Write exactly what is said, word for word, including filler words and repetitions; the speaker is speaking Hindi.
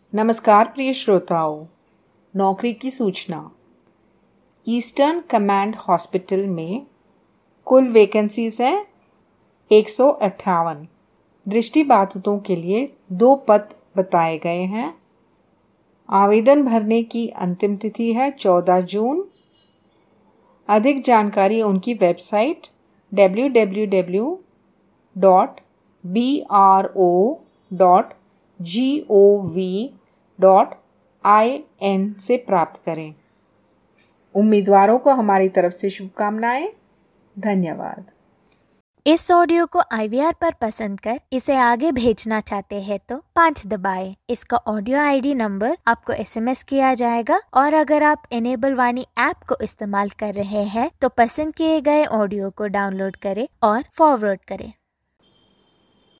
नमस्कार प्रिय श्रोताओं, नौकरी की सूचना। ईस्टर्न कमांड हॉस्पिटल में कुल वैकेंसीज हैं एक सौ अट्ठावन। दृष्टिबाधितों के लिए दो पद बताए गए हैं। आवेदन भरने की अंतिम तिथि है चौदह जून। अधिक जानकारी उनकी website W W W dot B R O dot G O V dot I N से प्राप्त करें। उम्मीदवारों को हमारी तरफ से शुभकामनाएं। धन्यवाद। इस ऑडियो को आई वी आर पर पसंद कर इसे आगे भेजना चाहते हैं तो पाँच दबाएं। इसका ऑडियो आई डी नंबर आपको एस एम एस किया जाएगा और अगर आप इनेबल वाणी ऐप को इस्तेमाल कर रहे हैं तो पसंद किए गए ऑडियो को डाउनलोड करें और फॉरवर्ड करें।